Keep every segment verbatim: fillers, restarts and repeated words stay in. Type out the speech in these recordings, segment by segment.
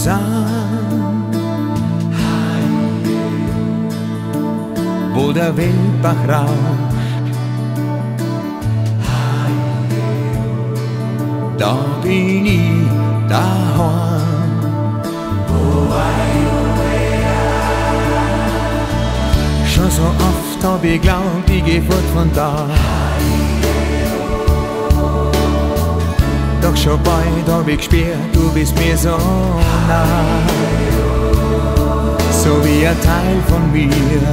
Sand, wo der Wildbach rauscht. Da bin ich daheim. Schon so oft hab ich glaubt, ich geh fort von da. Doch schon bald hab ich gespürt, du bist mir so nah. So wie ein Teil von mir.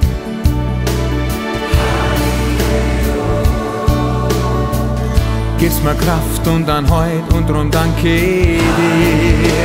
Gibst mir Kraft und dann Halt und drum danke dir.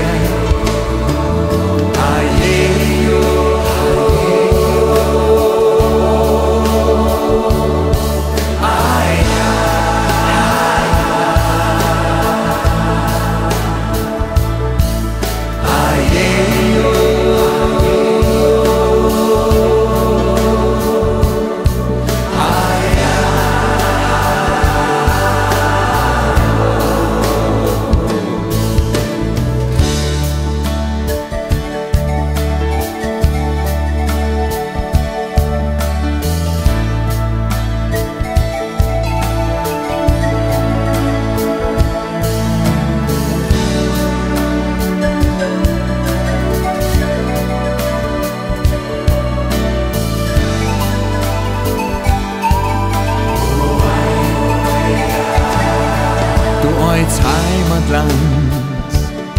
Als Heimatland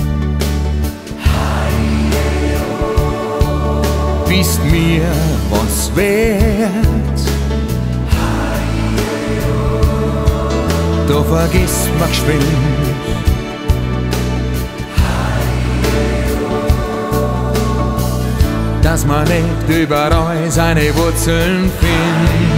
bist mir was wert. Da vergiss mich geschwind, dass man nicht überall seine Wurzeln findet.